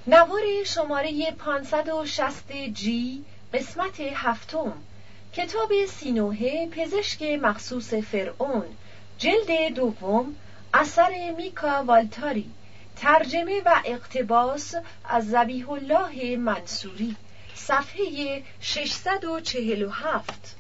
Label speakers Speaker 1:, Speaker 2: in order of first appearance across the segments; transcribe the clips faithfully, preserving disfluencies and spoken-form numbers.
Speaker 1: نوار شماره پانصد و شصت جی قسمت هفتم، کتاب سینوحه پزشک مخصوص فرعون، جلد دوم، اثر میکا والتاری، ترجمه و اقتباس از ذبیح الله منصوری، صفحه ششصد و چهل و هفت.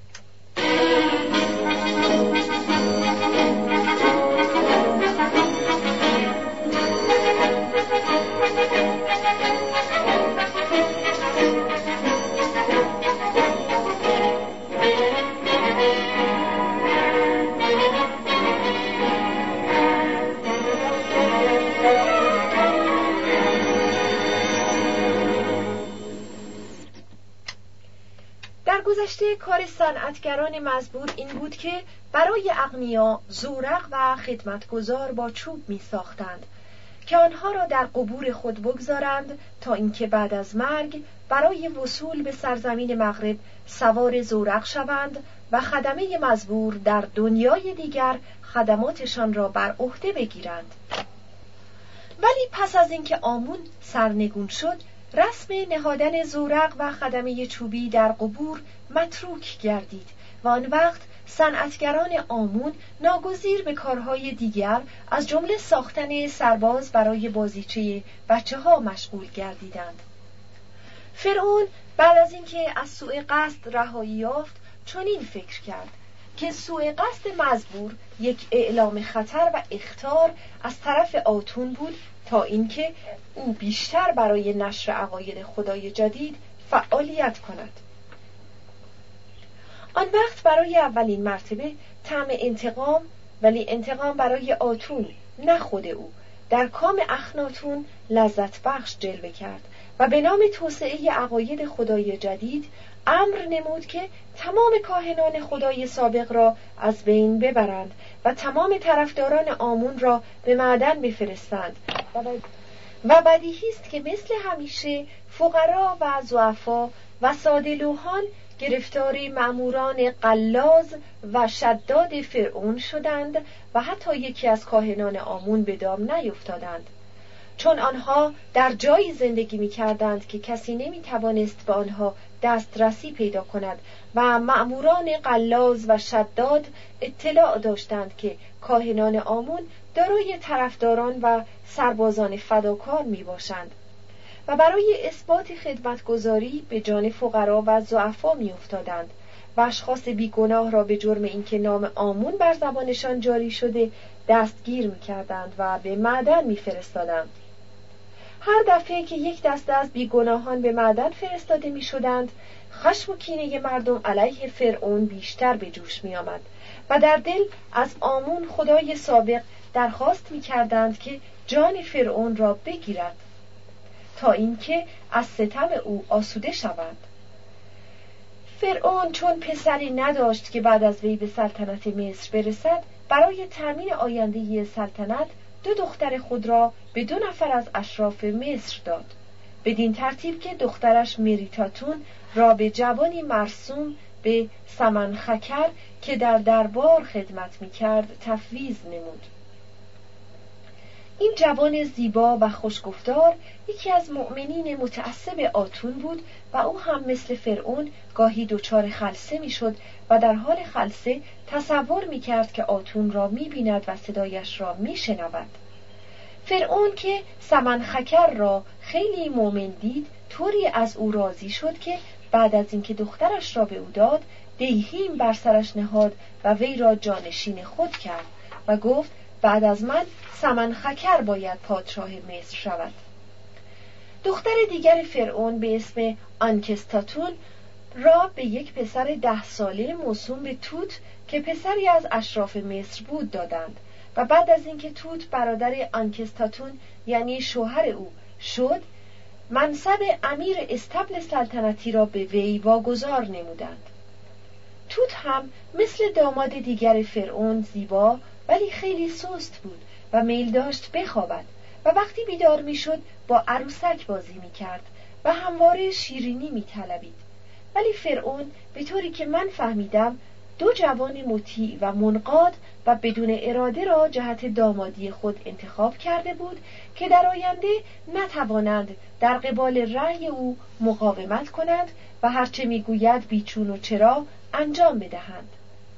Speaker 1: در گذشته کار صنعتگران مزبور این بود که برای اغنیا زورق و خدمتگزار با چوب می ساختند که آنها را در قبور خود بگذارند تا اینکه بعد از مرگ برای وصول به سرزمین مغرب سوار زورق شوند و خدمه مزبور در دنیای دیگر خدماتشان را بر عهده بگیرند. ولی پس از اینکه آمون سرنگون شد، رسم نهادن زورق و خدمه چوبی در قبور متروک گردید و آن وقت صنعتگران آمون ناگزیر به کارهای دیگر از جمله ساختن سرباز برای بازیچه بچه ها مشغول گردیدند. فرعون بعد از اینکه از سوء قصد رهایی یافت چنین فکر کرد که سوء قصد مزبور یک اعلام خطر و اخطار از طرف آتون بود تا اینکه او بیشتر برای نشر عقاید خدای جدید فعالیت کند. آن وقت برای اولین مرتبه طعم انتقام، ولی انتقام برای آتون نه خود او، در کام اخناتون لذت بخش جلوه کرد و به نام توسعه عقاید خدای جدید امر نمود که تمام کاهنان خدای سابق را از بین ببرند و تمام طرفداران آمون را به معدن بفرستند و بدیهی است که مثل همیشه فقرا و ضعفا و ساده‌لوحان گرفتار مأموران قلاز و شداد فرعون شدند و حتی یکی از کاهنان آمون به دام نیفتادند، چون آنها در جایی زندگی می کردند که کسی نمی توانست به آنها دسترسی پیدا کند و مأموران قلاز و شداد اطلاع داشتند که کاهنان آمون دارای طرفداران و سربازان فداکار می باشند و برای اثبات خدمتگزاری به جان فقرا و ضعفا می افتادند و اشخاص بیگناه را به جرم اینکه نام آمون بر زبانشان جاری شده دستگیر می کردند و به معدن می فرستادند. هر دفعه که یک دسته از بیگناهان به معدن فرستاده می شدند، خشم و کینه مردم علیه فرعون بیشتر به جوش می آمد و در دل از آمون خدای سابق درخواست می کردند که جان فرعون را بگیرد تا اینکه از ستم او آسوده شوند. فرعون چون پسری نداشت که بعد از وی به سلطنت مصر برسد، برای تأمین آینده سلطنت دو دختر خود را به دو نفر از اشراف مصر داد، بدین ترتیب که دخترش مریتاتون را به جوانی مرسوم به سمنخکر که در دربار خدمت می‌کرد تفویض نمود. این جوان زیبا و خوشگفتار یکی از مؤمنین متعصب آتون بود و او هم مثل فرعون گاهی دچار خلسه میشد و در حال خلسه تصور میکرد که آتون را میبیند و صدایش را میشنود. فرعون که سمنخکر را خیلی مؤمن دید طوری از او راضی شد که بعد از اینکه دخترش را به او داد دیهیم بر سرش نهاد و وی را جانشین خود کرد و گفت بعد از من سمنخکر باید پادشاه مصر شود. دختر دیگر فرعون به اسم آنکستاتون را به یک پسر ده ساله موسوم به توت که پسری از اشراف مصر بود دادند و بعد از اینکه توت برادر آنکستاتون یعنی شوهر او شد، منصب امیر استبل سلطنتی را به وی واگذار نمودند. توت هم مثل داماد دیگر فرعون زیبا ولی خیلی سست بود و میل داشت بخوابد و وقتی بیدار میشد با عروسک بازی میکرد و همواره شیرینی میطلبید. ولی فرعون به طوری که من فهمیدم دو جوان مطیع و منقاد و بدون اراده را جهت دامادی خود انتخاب کرده بود که در آینده نتوانند در قبال رأی او مقاومت کنند و هرچه میگوید بیچون و چرا انجام بدهند.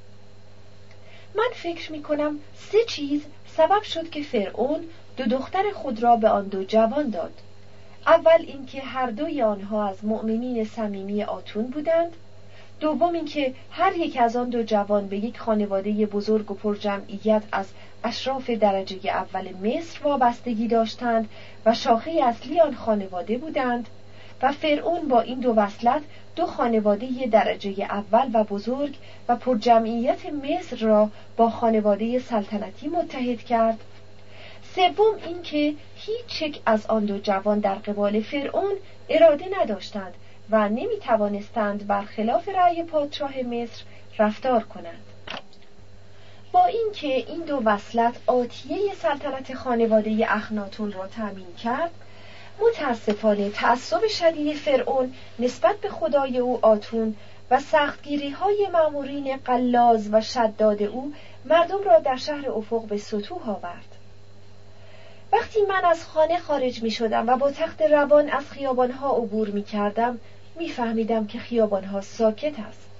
Speaker 1: من فکر می کنم سه چیز سبب شد که فرعون دو دختر خود را به آن دو جوان داد. اول اینکه هر دوی آنها از مؤمنین صمیمی آتون بودند. دوم اینکه هر یک از آن دو جوان به یک خانواده بزرگ و پرجمعیت از اشراف درجه اول مصر وابستگی داشتند و شاخه اصلی آن خانواده بودند و فرعون با این دو وصلت دو خانواده درجه اول و بزرگ و پرجمعیت مصر را با خانواده سلطنتی متحد کرد. سوم اینکه هیچ یک از آن دو جوان در قبال فرعون اراده نداشتند و نمی توانستند برخلاف رأی پادشاه مصر رفتار کنند. با اینکه این دو وصلت آتیه سلطنت خانواده اخناتون را تأمین کرد، متاسفانه تعصب شدید فرعون نسبت به خدای او آتون و سختگیری های مامورین قلاز و شداد او مردم را در شهر افق به ستوه آورد. وقتی من از خانه خارج می شدم و با تخت روان از خیابانها عبور می کردم، می فهمیدم که خیابانها ساکت است.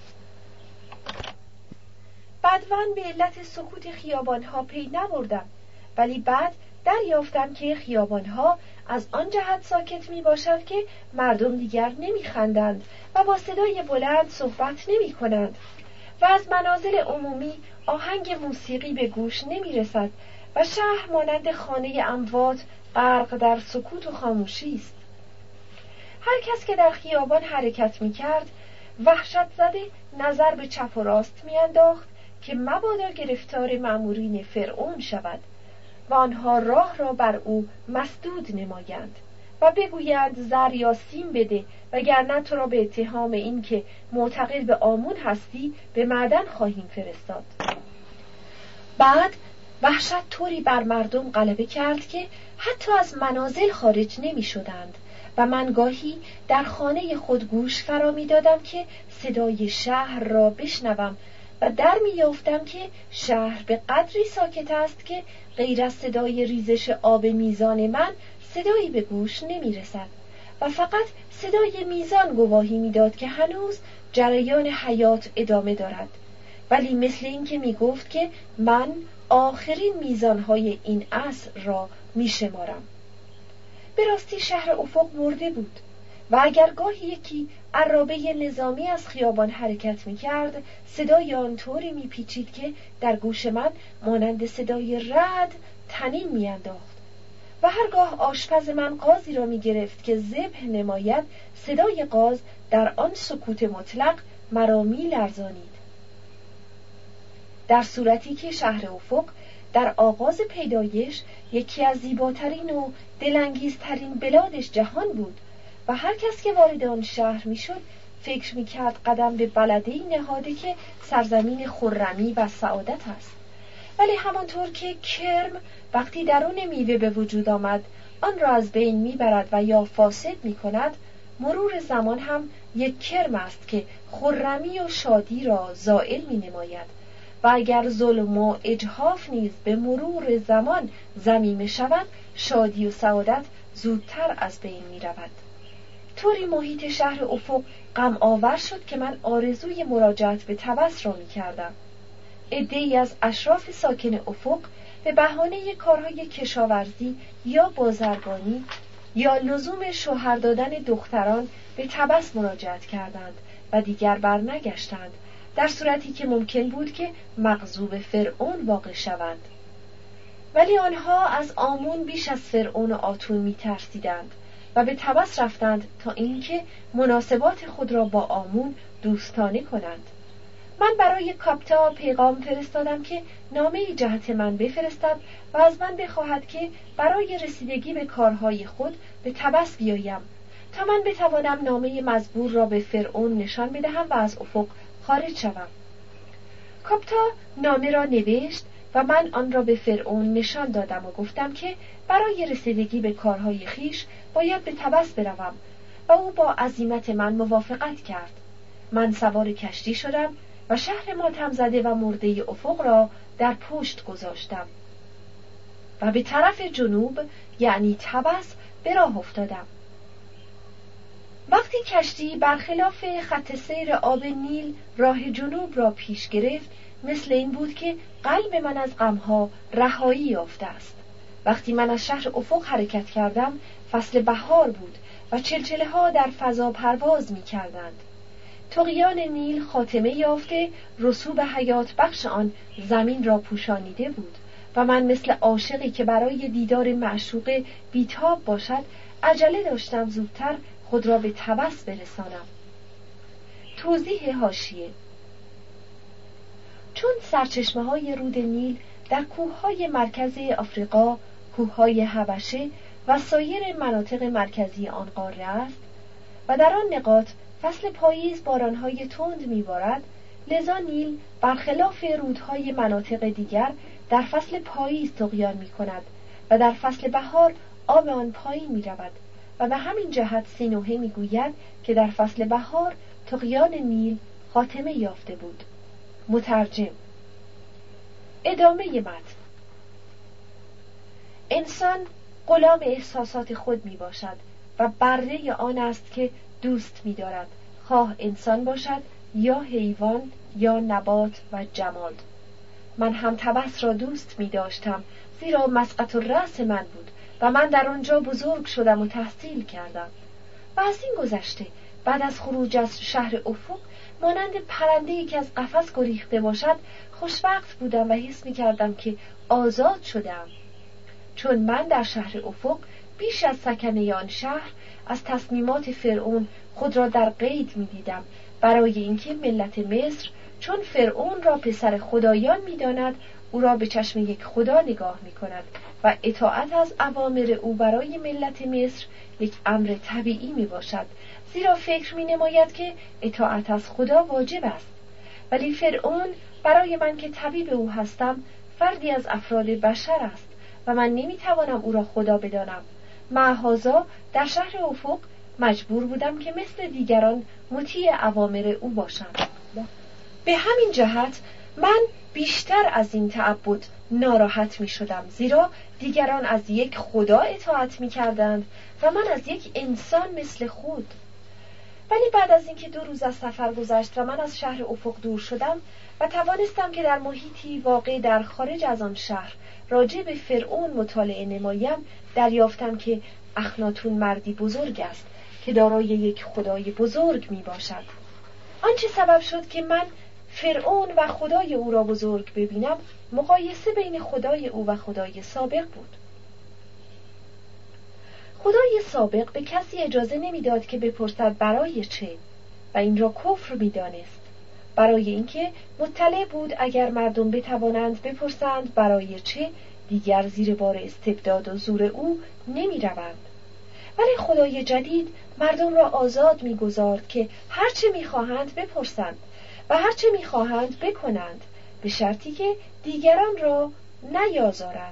Speaker 1: بدون به علت سکوت خیابانها پی نبردم، ولی بعد دریافتم که خیابانها از آن جهت ساکت می باشد که مردم دیگر نمی خندند و با صدای بلند صحبت نمی کنند و از منازل عمومی آهنگ موسیقی به گوش نمی رسد و شهر مانند خانه اموات غرق در سکوت و خاموشی است. هر کس که در خیابان حرکت می کرد وحشت زده نظر به چپ و راست می انداخت که مبادا گرفتار مامورین فرعون شود و آنها راه را بر او مسدود نمایند و بگویند زر یا سیم بده وگرنه تو را به اتهام این که معتقد به آمون هستی به معدن خواهیم فرستاد. بعد وحشت طوری بر مردم غلبه کرد که حتی از منازل خارج نمی شدند و من گاهی در خانه خود گوش فرا می دادم که صدای شهر را بشنوم و در می یافتم که شهر به قدری ساکت است که غیر از صدای ریزش آب میزان من صدایی به گوش نمی رسد و فقط صدای میزان گواهی می داد که هنوز جریان حیات ادامه دارد، ولی مثل این که می گفت که من آخرین میزانهای این عصر را می شمارم. به راستی شهر افق مرده بود و اگر گاهی یکی عرابه نظامی از خیابان حرکت می کرد صدای آن طوری می پیچید که در گوش من مانند صدای رعد طنین می انداخت و هرگاه آشپز من قازی را می گرفت که ذبح نماید صدای قاز در آن سکوت مطلق مرا می لرزانید. در صورتی که شهر افق در آغاز پیدایش یکی از زیباترین و دلانگیزترین بلادش جهان بود و هر کس که وارد آن شهر میشد فکر میکرد قدم به بلده‌ای نهاده که سرزمین خرمی و سعادت است، ولی همانطور که کرم وقتی درون میوه به وجود آمد آن را از بین میبرد و یا فاسد میکند، مرور زمان هم یک کرم است که خرمی و شادی را زائل مینماید و اگر ظلم و اجحاف نیز به مرور زمان ضمیمه شود شادی و سعادت زودتر از بین می رود. طوری محیط شهر افق غم آور شد که من آرزوی مراجعت به طبس را می کردم. عده‌ای از اشراف ساکن افق به بهانه کارهای کشاورزی یا بازرگانی یا لزوم شوهر دادن دختران به طبس مراجعت کردند و دیگر بر نگشتند، در صورتی که ممکن بود که مغضوب فرعون واقع شوند. ولی آنها از آمون بیش از فرعون و آتون می ترسیدند و به طبس رفتند تا اینکه مناسبات خود را با آمون دوستانه کنند. من برای کاپتا پیغام فرستادم که نامه‌ای جهت من بفرستد و از من بخواهد که برای رسیدگی به کارهای خود به طبس بیایم تا من بتوانم نامه مزبور را به فرعون نشان بدهم و از افق خارج شوم. کاپتا نامه را نوشت و من آن را به فرعون نشان دادم و گفتم که برای رسیدگی به کارهای خیش باید به طبس بروم و او با عزیمت من موافقت کرد. من سوار کشتی شدم و شهر ماتم زده و مرده افق را در پشت گذاشتم و به طرف جنوب یعنی طبس به راه افتادم. وقتی کشتی برخلاف خط سیر آب نیل راه جنوب را پیش گرفت، مثل این بود که قلب من از غمها رهایی یافته است. وقتی من از شهر افق حرکت کردم، فصل بهار بود و چلچله ها در فضا پرواز می کردند. طغیان نیل خاتمه یافته، رسوب حیات بخش آن زمین را پوشانیده بود و من مثل عاشقی که برای دیدار معشوقه بیتاب باشد، عجله داشتم زودتر خود را به طبس برسانم. توضیح حاشیه: چون سرچشمه های رود نیل در کوههای مرکز آفریقا، کوههای حبشه و سایر مناطق مرکزی آن قاره است و در آن نقاط فصل پاییز بارانهای تند میبارد، لذا نیل برخلاف رودهای مناطق دیگر در فصل پاییز طغیان میکند و در فصل بهار آب آن پایین میرود و به همین جهت سینوحه میگوید که در فصل بهار طغیان نیل خاتمه یافته بود. مترجم. ادامه متن. انسان غلام احساسات خود می باشد و برده آن است که دوست می دارد، خواه انسان باشد یا حیوان یا نبات و جماد. من هم طبس را دوست می داشتم، زیرا مسقط الرأس من بود و من در آنجا بزرگ شدم و تحصیل کردم. و از این گذشته بعد از خروج از شهر افق، مانند پرنده‌ای که از قفس گریخته باشد، خوشوقت بودم و حس می کردم که آزاد شدم، چون من در شهر افق بیش از سکنه آن شهر از تصمیمات فرعون خود را در قید می دیدم، برای اینکه ملت مصر چون فرعون را پسر خدایان می داند، او را به چشم یک خدا نگاه می کند و اطاعت از اوامر او برای ملت مصر یک امر طبیعی می باشد، زیرا فکر می نماید که اطاعت از خدا واجب است. ولی فرعون برای من که طبیب او هستم فردی از افراد بشر است و من نمی توانم او را خدا بدانم. مع هذا در شهر افق مجبور بودم که مثل دیگران مطیع اوامر او باشم. به همین جهت من بیشتر از این تعبد ناراحت می شدم، زیرا دیگران از یک خدا اطاعت می کردند و من از یک انسان مثل خود. ولی بعد از اینکه دو روز از سفر گذشت و من از شهر افق دور شدم و توانستم که در محیطی واقع در خارج از آن شهر راجع به فرعون مطالعه نمایم، دریافتم که اخناتون مردی بزرگ است که دارای یک خدای بزرگ می باشد. آنچه سبب شد که من فرعون و خدای او را بزرگ ببینم، مقایسه بین خدای او و خدای سابق بود. خدای سابق به کسی اجازه نمیداد که بپرسد برای چه، و این را کفر می‌دانست، برای اینکه مطلع بود اگر مردم بتوانند بپرسند برای چه، دیگر زیر بار استبداد و زور او نمی‌روند. ولی خدای جدید مردم را آزاد می‌گذارد که هر چه می‌خواهند بپرسند و هر چه می‌خواهند بکنند، به شرطی که دیگران را نیازارند.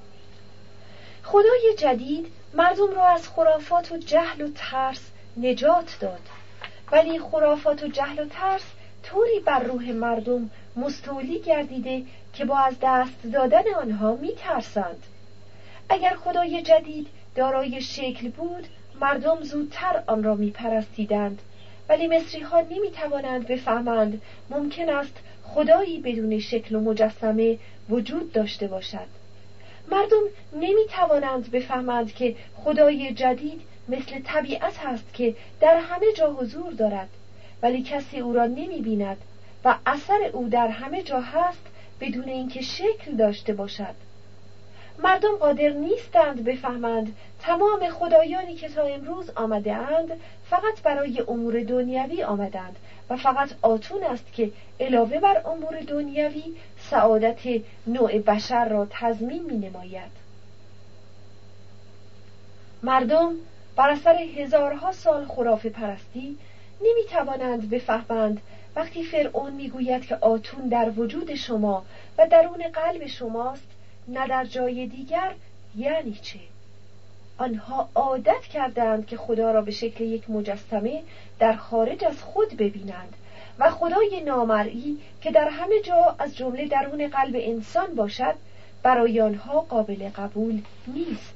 Speaker 1: خدای جدید مردم را از خرافات و جهل و ترس نجات داد، ولی خرافات و جهل و ترس طوری بر روح مردم مستولی گردیده که با از دست دادن آنها می ترسند. اگر خدای جدید دارای شکل بود، مردم زودتر آن را می پرستیدند، ولی مصری ها نمی توانند بفهمند ممکن است خدایی بدون شکل و مجسمه وجود داشته باشد. مردم نمی توانند بفهمند که خدای جدید مثل طبیعت هست که در همه جا حضور دارد، ولی کسی او را نمی بیند و اثر او در همه جا هست بدون اینکه شکل داشته باشد. مردم قادر نیستند بفهمند تمام خدایانی که تا امروز آمده اند فقط برای امور دنیوی آمدند و فقط آتون است که علاوه بر امور دنیوی سعادت نوع بشر را تضمین می نماید. مردم بر اثر هزارها سال خرافه پرستی نمی توانند بفهمند وقتی فرعون می گوید که آتون در وجود شما و درون قلب شماست نه در جای دیگر یعنی چه. آنها عادت کردند که خدا را به شکل یک مجسمه در خارج از خود ببینند و خدای نامرئی که در همه جا از جمله درون قلب انسان باشد برای آنها قابل قبول نیست.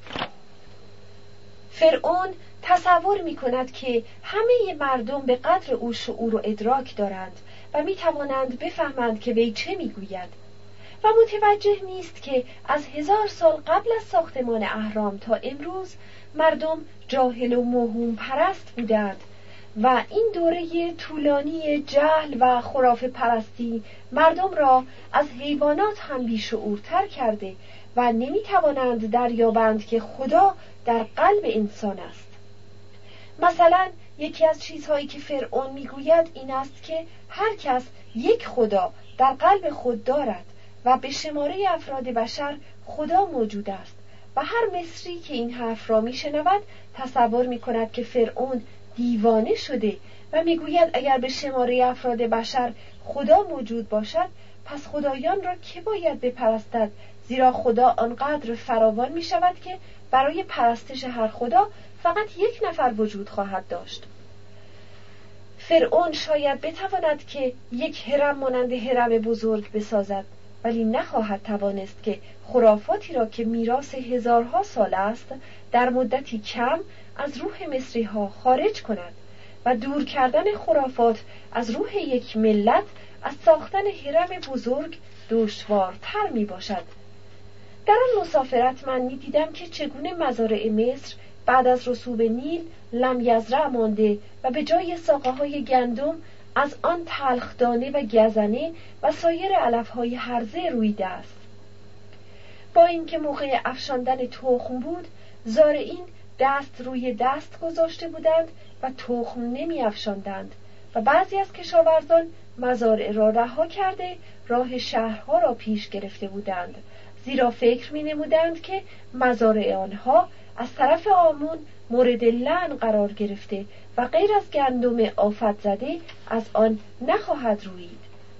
Speaker 1: فرعون تصور می کند که همه مردم به قدر او شعور و ادراک دارند و می توانند بفهمند که وی چه می گوید و متوجه نیست که از هزار سال قبل از ساختمان اهرام تا امروز مردم جاهل و موهوم پرست بودند و این دوره طولانی جهل و خرافه پرستی مردم را از حیوانات هم بیشعورتر کرده و نمی توانند دریابند که خدا در قلب انسان است. مثلا یکی از چیزهایی که فرعون میگوید این است که هر کس یک خدا در قلب خود دارد و به شماره افراد بشر خدا موجود است و هر مصری که این حرف را میشنود تصور میکند که فرعون دیوانه شده و میگوید اگر به شماره افراد بشر خدا موجود باشد پس خدایان را که باید بپرستد، زیرا خدا آنقدر فراوان می شود که برای پرستش هر خدا فقط یک نفر وجود خواهد داشت. فرعون شاید بتواند که یک هرم مانند هرم بزرگ بسازد، ولی نخواهد توانست که خرافاتی را که میراث هزارها سال است در مدتی کم از روح مصری ها خارج کند و دور کردن خرافات از روح یک ملت از ساختن هرم بزرگ دشوارتر می باشد. در آن مسافرت من می دیدم که چگونه مزارع مصر بعد از رسوب نیل لم یزرع مانده و به جای ساقه های گندم از آن تلخدانه و گزنه و سایر علفهای هرزه رویده است. با اینکه موقع افشاندن تخم بود، زارعین دست روی دست گذاشته بودند و تخم نمی افشاندند و بعضی از کشاورزان مزارع را رها کرده راه شهرها را پیش گرفته بودند، زیرا فکر می نمودند که مزارع آنها از طرف آمون مورد لعن قرار گرفته و غیر از گندم آفت زده از آن نخواهد رویید.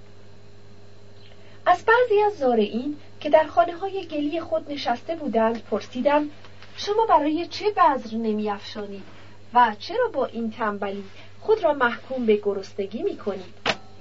Speaker 1: از بعضی از زارعین که در خانه های گلی خود نشسته بودند پرسیدم شما برای چه بذر نمی افشانید و چرا با این تنبلی خود را محکوم به گرسنگی می کنید؟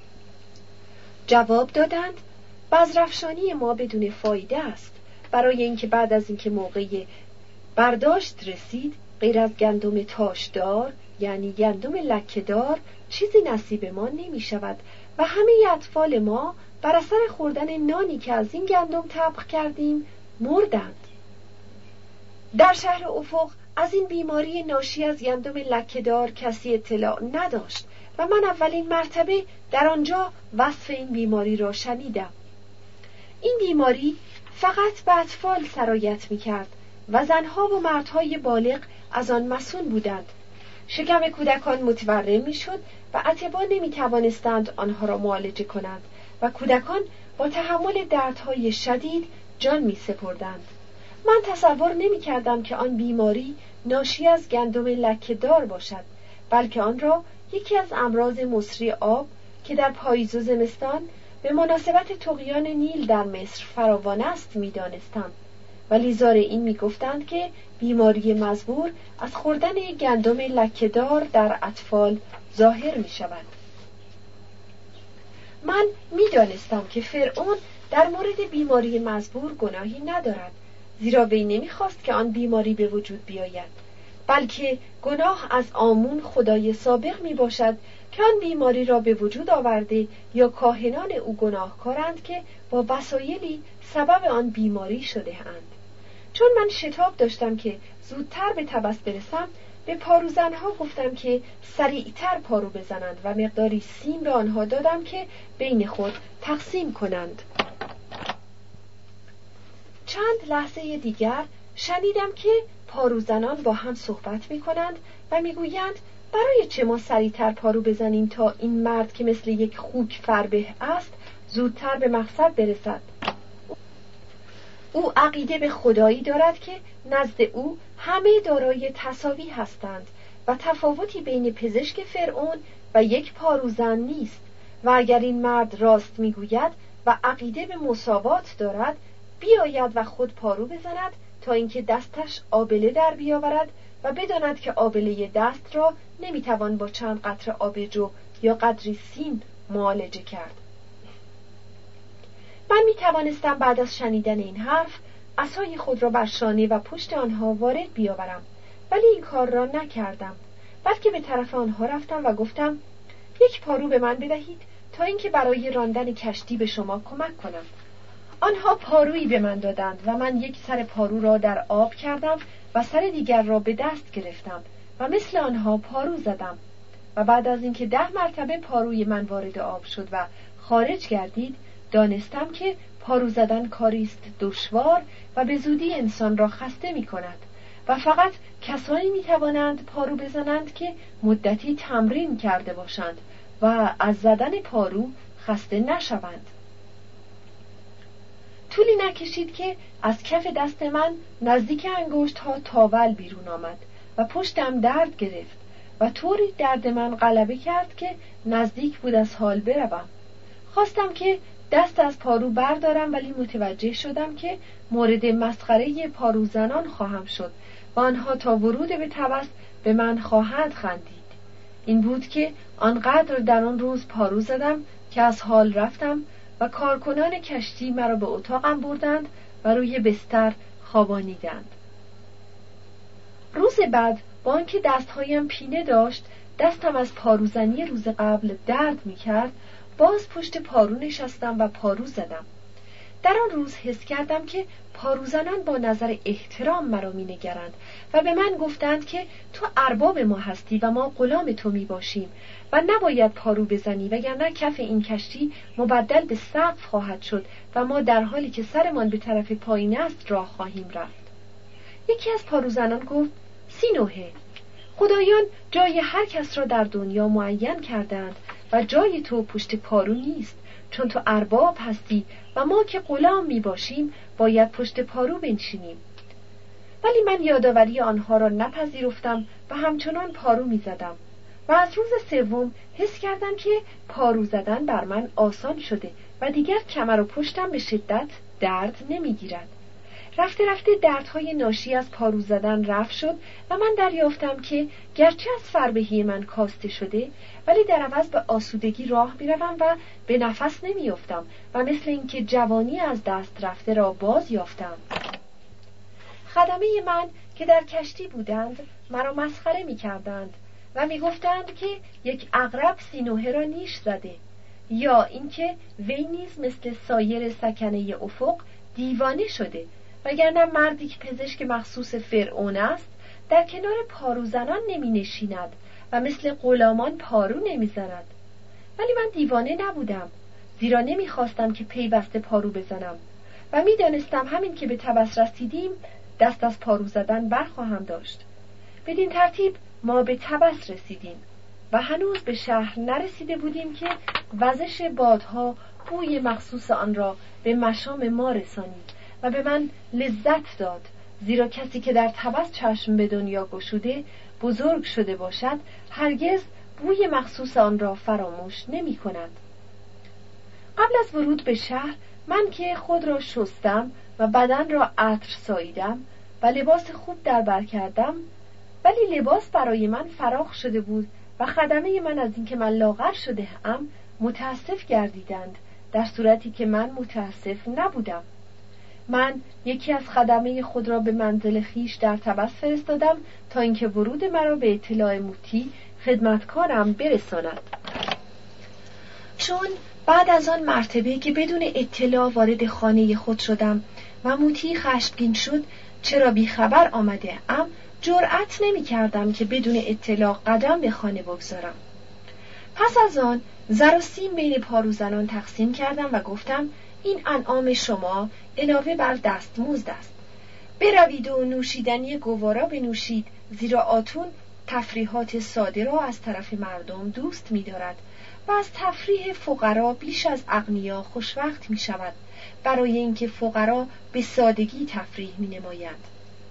Speaker 1: جواب دادند بذرافشانی ما بدون فایده است، برای اینکه بعد از اینکه موقع برداشت رسید غیر از گندم تاشدار یعنی گندم لکه‌دار چیزی نصیب ما نمی شود و همه اطفال ما بر اثر خوردن نانی که از این گندم طبخ کردیم مردند. در شهر افق از این بیماری ناشی از گندم لکه‌دار کسی اطلاع نداشت و من اولین مرتبه در آنجا وصف این بیماری را شنیدم. این بیماری فقط به اطفال سرایت می‌کرد و زنها و مردهای بالغ از آن مسئول بودند. شکم کودکان متورم می‌شد و اطباء نمی‌توانستند آنها را معالجه کنند و کودکان با تحمل دردهای شدید جان می‌سپردند. من تصور نمی‌کردم که آن بیماری ناشی از گندم لکه‌دار باشد، بلکه آن را یکی از امراض مصری آب که در پاییز و زمستان به مناسبت طغیان نیل در مصر فراوان است می‌دانستم. ولی زارعین می‌گفتند که بیماری مزبور از خوردن گندم لکه‌دار در اطفال ظاهر می‌شود. من می‌دانستم که فرعون در مورد بیماری مزبور گناهی ندارد، زیرا وی نمی‌خواست که آن بیماری به وجود بیاید، بلکه گناه از آمون خدای سابق می باشد که آن بیماری را به وجود آورده یا کاهنان او گناهکارند که با وسایلی سبب آن بیماری شده اند. چون من شتاب داشتم که زودتر به تبس برسم، به پاروزنها گفتم که سریعتر پارو بزنند و مقداری سیم به آنها دادم که بین خود تقسیم کنند. چند لحظه دیگر شنیدم که پاروزنان با هم صحبت می کنند و می گویند برای چه ما سریعتر پارو بزنیم تا این مرد که مثل یک خوک فربه است زودتر به مقصد برسد. او عقیده به خدایی دارد که نزد او همه دارای تساوی هستند و تفاوتی بین پزشک فرعون و یک پاروزن نیست و اگر این مرد راست می گوید و عقیده به مساوات دارد بیاید و خود پارو بزند تا اینکه دستش آبله در بیاورد و بداند که آبله دست را نمیتوان با چند قطره آبجو یا قدری سیم معالجه کرد. من می توانستم بعد از شنیدن این حرف عصای خود را بر شانه و پشت آنها وارد بیاورم، ولی این کار را نکردم، بلکه به طرف آنها رفتم و گفتم یک پارو به من بدهید تا اینکه برای راندن کشتی به شما کمک کنم. آنها پارویی به من دادند و من یک سر پارو را در آب کردم و سر دیگر را به دست گرفتم و مثل آنها پارو زدم و بعد از اینکه ده مرتبه پاروی من وارد آب شد و خارج گردید، دانستم که پارو زدن کاری است دشوار و به زودی انسان را خسته می کند و فقط کسانی می توانند پارو بزنند که مدتی تمرین کرده باشند و از زدن پارو خسته نشوند. طولی نکشید که از کف دست من نزدیک انگشت ها تاول بیرون آمد و پشتم درد گرفت و طوری درد من غلبه کرد که نزدیک بود از حال بروم. خواستم که دست از پارو بردارم، ولی متوجه شدم که مورد مسخره پارو زنان خواهم شد و آنها تا ورود به تبس به من خواهند خندید. این بود که آنقدر در آن روز پارو زدم که از حال رفتم و کارکنان کشتی مرا به اتاقم بردند و روی بستر خوابانیدند. روز بعد با آنکه دستهایم پینه داشت، دستم از پاروزنی روز قبل درد می‌کرد، باز پشت پارو نشستم و پارو زدم. در آن روز حس کردم که پاروزنان با نظر احترام مرا می‌نگرند و به من گفتند که تو ارباب ما هستی و ما غلام تو می‌باشیم و نباید پارو بزنی، وگرنه کف این کشتی مبدل به سقف خواهد شد و ما در حالی که سرمان به طرف پایین است راه خواهیم رفت. یکی از پاروزنان گفت سینوهه، خدایان جای هر کس را در دنیا معین کردند و جای تو پشت پارو نیست، چون تو ارباب هستی و ما که غلام می باشیم باید پشت پارو بنشینیم. ولی من یادآوری آنها را نپذیرفتم و همچنان پارو می زدم و از روز سوم حس کردم که پارو زدن بر من آسان شده و دیگر کمر و پشتم به شدت درد نمی گیرد. رفته رفته دردهای ناشی از پارو زدن رفع شد و من دریافتم که گرچه از فربهی من کاسته شده، ولی در عوض به آسودگی راه میروم و به نفس نمیافتم و مثل اینکه جوانی از دست رفته را باز یافتم. خدمه من که در کشتی بودند مرا مسخره میکردند و میگفتند که یک عقرب سینوهه را نیش زده، یا اینکه وی نیز مثل سایر سکنه افق دیوانه شده، وگرنه مردی که پزشک مخصوص فرعون است در کنار پاروزنان نمی نشیند و مثل غلامان پارو نمی زند. ولی من دیوانه نبودم، زیرا نمی خواستم که پیوسته پارو بزنم و می دانستم همین که به تبس رسیدیم دست از پارو زدن برخواهم داشت. بدین ترتیب ما به تبس رسیدیم و هنوز به شهر نرسیده بودیم که وزش بادها بوی مخصوص آن را به مشام ما رسانید و به من لذت داد، زیرا کسی که در تبس چشم به دنیا گشوده بزرگ شده باشد هرگز بوی مخصوص آن را فراموش نمی کند. قبل از ورود به شهر من که خود را شستم و بدن را عطر ساییدم و لباس خوب در بر کردم، ولی لباس برای من فراخ شده بود و خدمه من از اینکه من لاغر شده ام متاسف گردیدند، در صورتی که من متاسف نبودم. من یکی از خدمه خود را به منزل خیش در تبس فرستادم تا اینکه ورود مرا به اطلاع موتی خدمتکارم برساند. چون بعد از آن مرتبه که بدون اطلاع وارد خانه خود شدم و موتی خشمگین شد چرا بی خبر آمده ام، جرأت نمی کردم که بدون اطلاع قدم به خانه بگذارم. پس از آن زر و سیم بین پاروزنان تقسیم کردم و گفتم این انعام شما علاوه بر دستمزد است. بروید و نوشیدنی گوارا بنوشید، زیرا آتون تفریحات ساده را از طرف مردم دوست می دارد و از تفریح فقرا بیش از اغنیا خوشوقت می شود، برای اینکه فقرا به سادگی تفریح می نمایند.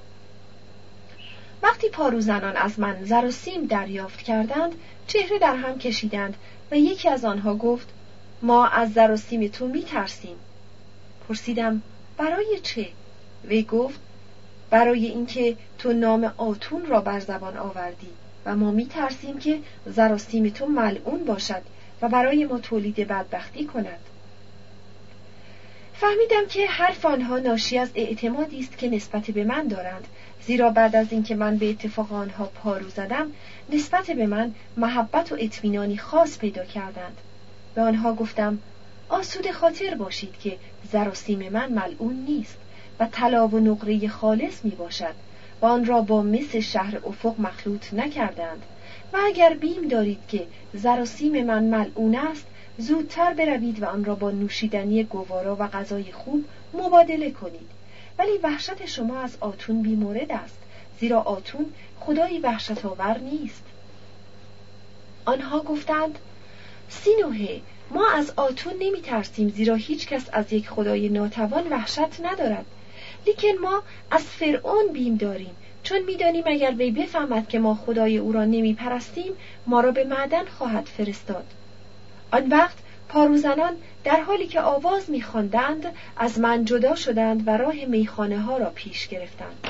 Speaker 1: وقتی پاروزنان از من زر و سیم دریافت کردند چهره در هم کشیدند و یکی از آنها گفت ما از زر و سیم تو می ترسیم. پرسیدم برای چه؟ وی گفت برای اینکه تو نام آتون را بر زبان آوردی و ما می ترسیم که زر و سیم تو ملعون باشد، و برای ما تولید بدبختی کند. فهمیدم که حرف آنها ناشی از اعتمادی است که نسبت به من دارند، زیرا بعد از اینکه من به اتفاق آنها پارو زدم نسبت به من محبت و اطمینانی خاص پیدا کردند. به آنها گفتم آسوده خاطر باشید که زر و سیم من ملعون نیست و طلا و نقره خالص می باشد و آن را با مس شهر افق مخلوط نکردند و اگر بیم دارید که زر و سیم من ملعون است زودتر بروید و آن را با نوشیدنی گوارا و غذای خوب مبادله کنید. ولی وحشت شما از آتون بی‌مورد است، زیرا آتون خدایی وحشت آور نیست. آنها گفتند سینوهه، ما از آتون نمی ترسیم، زیرا هیچ کس از یک خدای ناتوان وحشت ندارد. لیکن ما از فرعون بیم داریم، چون می دانیم اگر وی بفهمد که ما خدای او را نمی پرستیم ما را به معدن خواهد فرستاد. آن وقت پاروزنان در حالی که آواز می خواندند از من جدا شدند و راه میخانه ها را پیش گرفتند.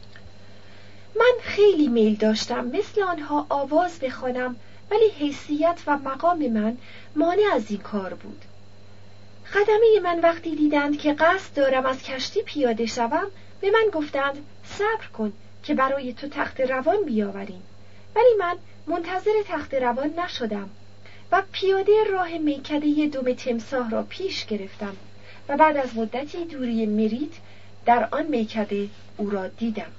Speaker 1: من خیلی میل داشتم مثل آنها آواز بخوانم، ولی حیثیت و مقام من مانع از این کار بود. خدمه من وقتی دیدند که قصد دارم از کشتی پیاده شوم به من گفتند صبر کن که برای تو تخت روان بیاوریم. ولی من منتظر تخت روان نشدم و پیاده راه میکده دم تمساح را پیش گرفتم و بعد از مدتی دوری مریت در آن میکده او را دیدم.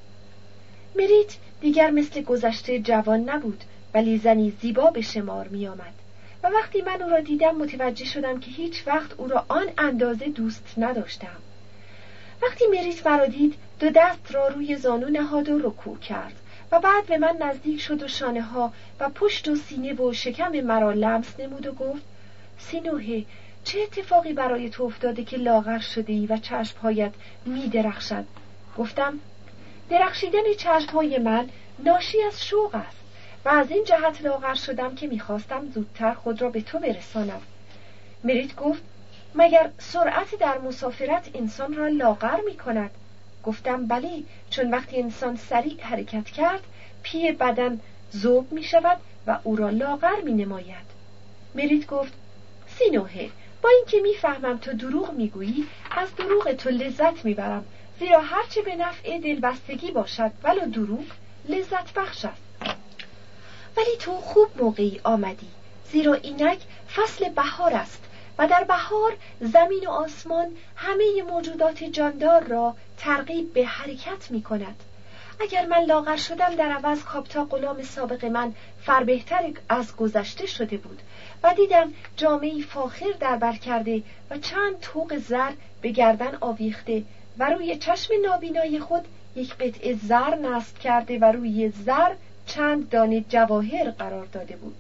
Speaker 1: مریت دیگر مثل گذشته جوان نبود، ولی زنی زیبا به شمار می آمد و وقتی من او را دیدم متوجه شدم که هیچ وقت او را آن اندازه دوست نداشتم. وقتی مریت مرا دید دو دست را روی زانو نهاد و رکوع کرد و بعد به من نزدیک شد و شانه ها و پشت و سینه و شکم مرا لمس نمود و گفت سینوهه، چه اتفاقی برای تو افتاده که لاغر شده ای و چشمهایت می درخشد؟ گفتم درخشیدن چشمهای من ناشی از شوق است و از این جهت لاغر شدم که میخواستم زودتر خود را به تو برسانم. مریت گفت مگر سرعت در مسافرت انسان را لاغر می کند؟ گفتم بلی، چون وقتی انسان سریع حرکت کرد پی بدن ذوب می شود و او را لاغر می نماید. مریت گفت سینوهه، با اینکه می فهمم تو دروغ می گویی از دروغ تو لذت می برم، زیرا هرچه به نفع دلبستگی باشد ولو دروغ لذت بخش است. ولی تو خوب موقعی آمدی، زیرا اینک فصل بهار است و در بهار زمین و آسمان همه موجودات جاندار را ترغیب به حرکت می کند. اگر من لاغر شدم در عوض کاپتا غلام سابق من فربهتر از گذشته شده بود و دیدم جامه‌ای فاخر در بر کرده و چند طوق زر به گردن آویخته و روی چشم نابینای خود یک قطعه زر نصب کرده و روی زر چند دانه جواهر قرار داده بود.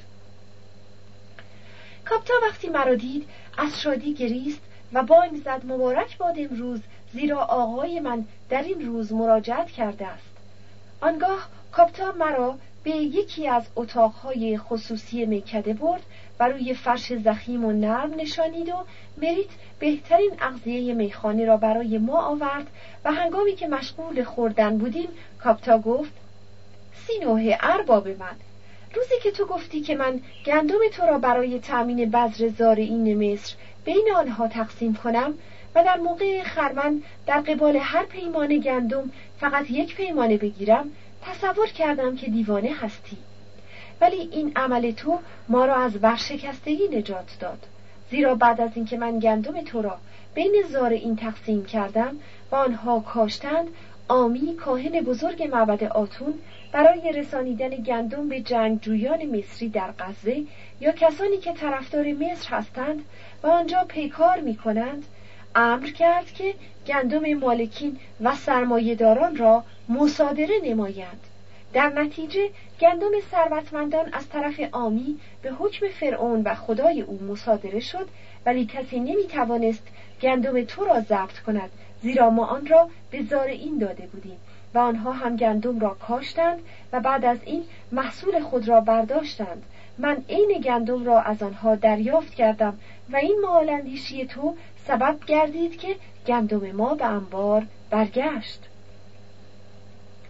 Speaker 1: کاپتا وقتی مرا دید از شادی گریست و بانگ زد مبارک باد امروز، زیرا آقای من در این روز مراجعت کرده است. آنگاه کاپتا مرا به یکی از اتاقهای خصوصی میکده برد و روی فرش ضخیم و نرم نشانید و مریت بهترین اغذیه میخانه را برای ما آورد و هنگامی که مشغول خوردن بودیم کاپتا گفت سینوهه ارباب من، روزی که تو گفتی که من گندم تو را برای تأمین بذر زارعین مصر بین آنها تقسیم کنم و در موقع خرمن در قبال هر پیمانه گندم فقط یک پیمانه بگیرم، تصور کردم که دیوانه هستی. ولی این عمل تو ما را از ورشکستگی نجات داد، زیرا بعد از اینکه من گندم تو را بین زارعین تقسیم کردم و آنها کاشتند، آمی کاهن بزرگ معبد آتون برای رسانیدن گندم به جنگجویان مصری در غزه یا کسانی که طرفدار مصر هستند و آنجا پیکار می کنند امر کرد که گندم مالکین و سرمایه‌داران را مصادره نمایند. در نتیجه گندم ثروتمندان از طرف آمی به حکم فرعون و خدای او مصادره شد، ولی کسی نمی توانست گندم تو را ضبط کند، زیرا ما آن را به زارعین داده بودیم و آنها هم گندم را کاشتند و بعد از این محصول خود را برداشتند. من عین گندم را از آنها دریافت کردم و این مالاندیشی تو سبب گردید که گندم ما به انبار برگشت.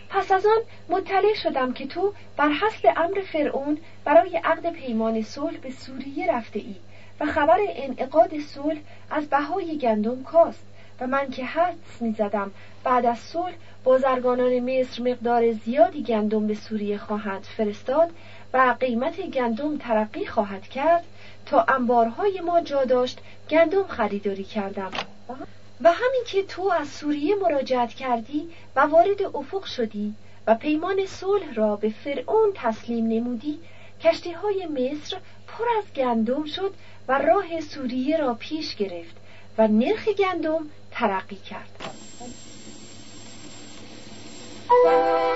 Speaker 1: پس از آن مطلع شدم که تو بر حسب امر فرعون برای عقد پیمان صلح به سوریه رفته ای و خبر انعقاد صلح از بهای گندم کاست و من که حدس می زدم بعد از صلح بازرگانان مصر مقدار زیادی گندم به سوریه خواهند فرستاد و قیمت گندم ترقی خواهد کرد، تا انبارهای ما جا داشت گندم خریداری کردم و همین که تو از سوریه مراجعت کردی و وارد افق شدی و پیمان صلح را به فرعون تسلیم نمودی، کشتی‌های مصر پر از گندم شد و راه سوریه را پیش گرفت و نرخ گندم ترقی کرد.